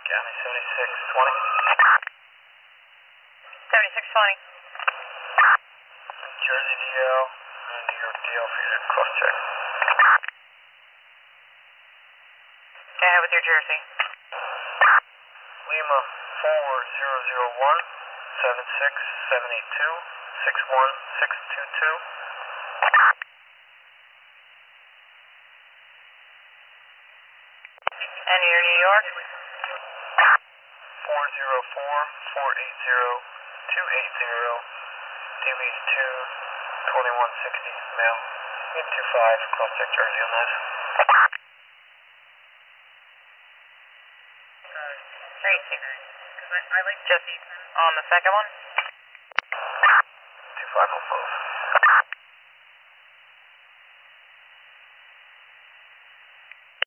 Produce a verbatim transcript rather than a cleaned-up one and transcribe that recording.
County seventy-six twenty. seventy-six twenty. Jersey D L and New York D L for you to cross check. Go ahead with your Jersey. Lima four zero zero one seven six seven eight two six one six two two. And your New York? four zero four four eight zero two eight zero D B two twenty-one sixty male. Need two five cross check Jersey on that. Three two. I like just on the second one. two five on both.